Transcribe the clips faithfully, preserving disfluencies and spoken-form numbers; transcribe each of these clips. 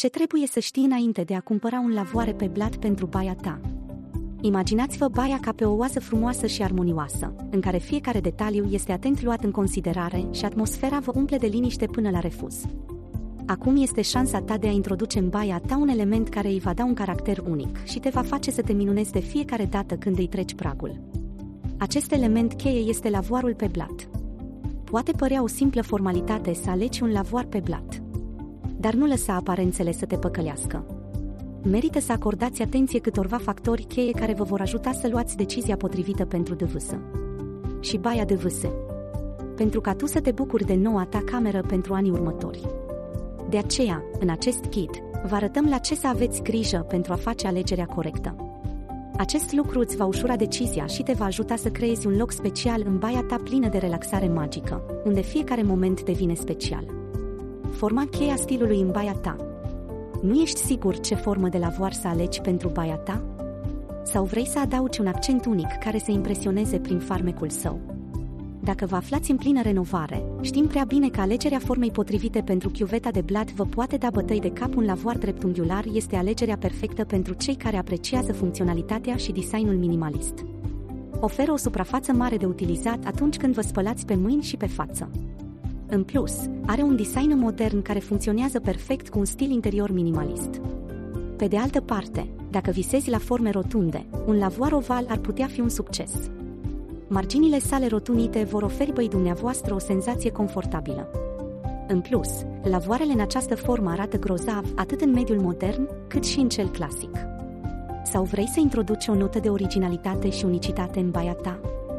Ce trebuie să știi înainte de a cumpăra un lavoare pe blat pentru baia ta? Imaginați-vă baia ca pe o oază frumoasă și armonioasă, în care fiecare detaliu este atent luat în considerare și atmosfera vă umple de liniște până la refuz. Acum este șansa ta de a introduce în baia ta un element care îi va da un caracter unic și te va face să te minunezi de fiecare dată când îi treci pragul. Acest element cheie este lavoarul pe blat. Poate părea o simplă formalitate să alegi un lavoar pe blat, dar nu lăsa aparențele să te păcălească. Merită să acordați atenție câtorva factori cheie care vă vor ajuta să luați decizia potrivită pentru D V S. Și baia D V S. Pentru ca tu să te bucuri de noua ta cameră pentru anii următori. De aceea, în acest kit, vă arătăm la ce să aveți grijă pentru a face alegerea corectă. Acest lucru îți va ușura decizia și te va ajuta să creezi un loc special în baia ta plină de relaxare magică, unde fiecare moment devine special. Forma cheia stilului în baia ta. Nu ești sigur ce formă de lavoar să alegi pentru baia ta? Sau vrei să adaugi un accent unic care să impresioneze prin farmecul său? Dacă vă aflați în plină renovare, știm prea bine că alegerea formei potrivite pentru chiuveta de blat vă poate da bătăi de cap. Un lavoar dreptunghiular este alegerea perfectă pentru cei care apreciază funcționalitatea și designul minimalist. Oferă o suprafață mare de utilizat atunci când vă spălați pe mâini și pe față. În plus, are un design modern care funcționează perfect cu un stil interior minimalist. Pe de altă parte, dacă visezi la forme rotunde, un lavoar oval ar putea fi un succes. Marginile sale rotundite vor oferi băi dumneavoastră o senzație confortabilă. În plus, lavoarele în această formă arată grozav atât în mediul modern, cât și în cel clasic. Sau vrei să introduci o notă de originalitate și unicitate în baia ta?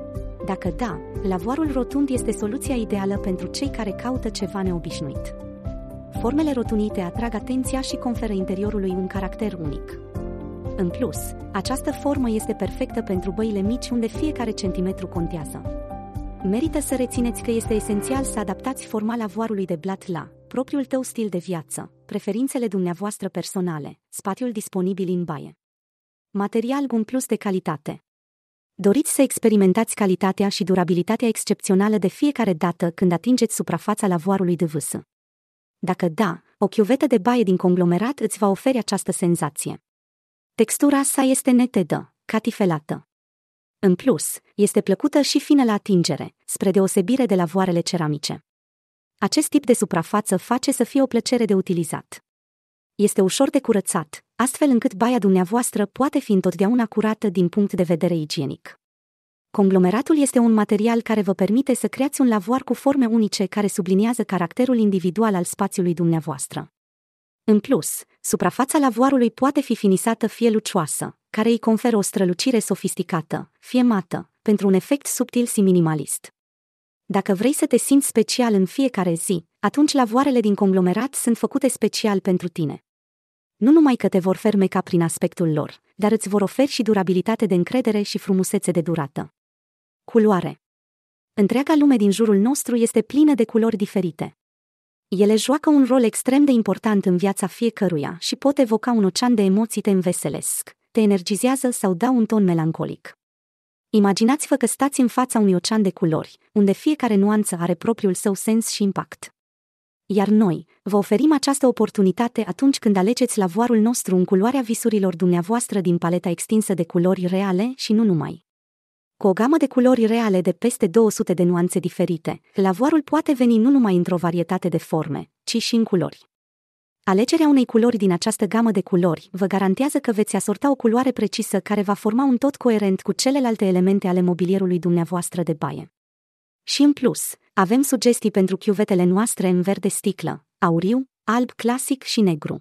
Dacă da, lavoarul rotund este soluția ideală pentru cei care caută ceva neobișnuit. Formele rotundite atrag atenția și conferă interiorului un caracter unic. În plus, această formă este perfectă pentru băile mici unde fiecare centimetru contează. Merită să rețineți că este esențial să adaptați forma lavoarului de blat la propriul tău stil de viață, preferințele dumneavoastră personale, spațiul disponibil în baie. Material Gum Plus de calitate. Doriți să experimentați calitatea și durabilitatea excepțională de fiecare dată când atingeți suprafața lavoarului D V S. Dacă da, o chiuvetă de baie din conglomerat îți va oferi această senzație. Textura sa este netedă, catifelată. În plus, este plăcută și fină la atingere, spre deosebire de lavoarele ceramice. Acest tip de suprafață face să fie o plăcere de utilizat. Este ușor de curățat, astfel încât baia dumneavoastră poate fi întotdeauna curată din punct de vedere igienic. Conglomeratul este un material care vă permite să creați un lavoar cu forme unice care subliniază caracterul individual al spațiului dumneavoastră. În plus, suprafața lavoarului poate fi finisată fie lucioasă, care îi conferă o strălucire sofisticată, fie mată, pentru un efect subtil și minimalist. Dacă vrei să te simți special în fiecare zi, atunci lavoarele din conglomerat sunt făcute special pentru tine. Nu numai că te vor fermeca prin aspectul lor, dar îți vor oferi și durabilitate de încredere și frumusețe de durată. Culoare. Întreaga lume din jurul nostru este plină de culori diferite. Ele joacă un rol extrem de important în viața fiecăruia și pot evoca un ocean de emoții, te înveselesc, te energizează sau dau un ton melancolic. Imaginați-vă că stați în fața unui ocean de culori, unde fiecare nuanță are propriul său sens și impact. Iar noi, vă oferim această oportunitate atunci când alegeți lavoarul nostru în culoarea visurilor dumneavoastră din paleta extinsă de culori reale și nu numai. Cu o gamă de culori reale de peste două sute de nuanțe diferite, lavoarul poate veni nu numai într-o varietate de forme, ci și în culori. Alegerea unei culori din această gamă de culori vă garantează că veți asorta o culoare precisă care va forma un tot coerent cu celelalte elemente ale mobilierului dumneavoastră de baie. Și în plus, avem sugestii pentru chiuvetele noastre în verde sticlă, auriu, alb clasic și negru.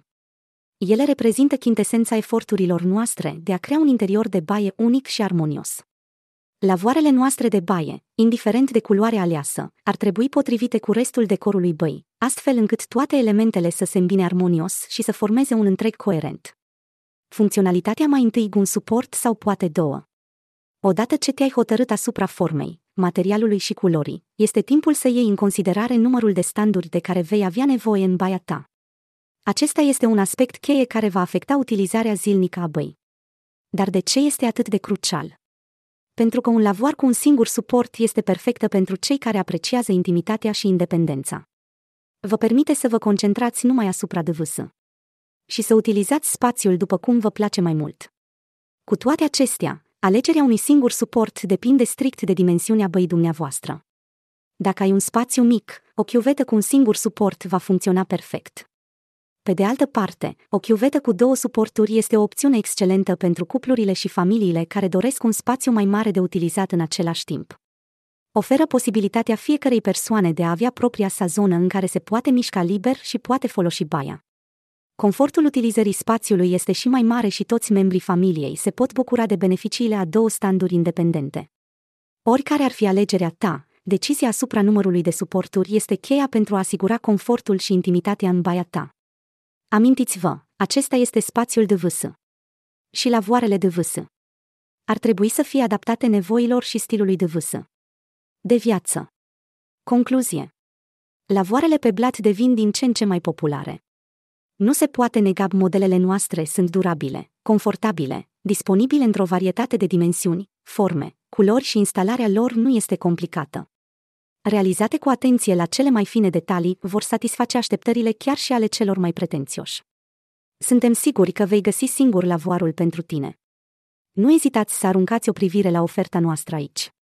Ele reprezintă chintesența eforturilor noastre de a crea un interior de baie unic și armonios. Lavoarele noastre de baie, indiferent de culoarea aleasă, ar trebui potrivite cu restul decorului băii, astfel încât toate elementele să se îmbine armonios și să formeze un întreg coerent. Funcționalitatea mai întâi un suport sau poate două. Odată ce te-ai hotărât asupra formei, materialului și culorii, este timpul să iei în considerare numărul de standuri de care vei avea nevoie în baia ta. Acesta este un aspect cheie care va afecta utilizarea zilnică a băii. Dar de ce este atât de crucial? Pentru că un lavoar cu un singur suport este perfectă pentru cei care apreciază intimitatea și independența. Vă permite să vă concentrați numai asupra D V S. și să utilizați spațiul după cum vă place mai mult. Cu toate acestea, alegerea unui singur suport depinde strict de dimensiunea băii dumneavoastră. Dacă ai un spațiu mic, o chiuvetă cu un singur suport va funcționa perfect. Pe de altă parte, o chiuvetă cu două suporturi este o opțiune excelentă pentru cuplurile și familiile care doresc un spațiu mai mare de utilizat în același timp. Oferă posibilitatea fiecărei persoane de a avea propria sa zonă în care se poate mișca liber și poate folosi baia. Confortul utilizării spațiului este și mai mare și toți membrii familiei se pot bucura de beneficiile a două standuri independente. Oricare ar fi alegerea ta, decizia asupra numărului de suporturi este cheia pentru a asigura confortul și intimitatea în baia ta. Amintiți-vă, acesta este spațiul de vâsă. Și lavoarele de vâsă ar trebui să fie adaptate nevoilor și stilului de vâsă de viață. Concluzie. Lavoarele pe blat devin din ce în ce mai populare. Nu se poate nega, modelele noastre sunt durabile, confortabile, disponibile într-o varietate de dimensiuni, forme, culori și instalarea lor nu este complicată. Realizate cu atenție la cele mai fine detalii, vor satisface așteptările chiar și ale celor mai pretențioși. Suntem siguri că vei găsi singur lavoarul pentru tine. Nu ezitați să aruncați o privire la oferta noastră aici.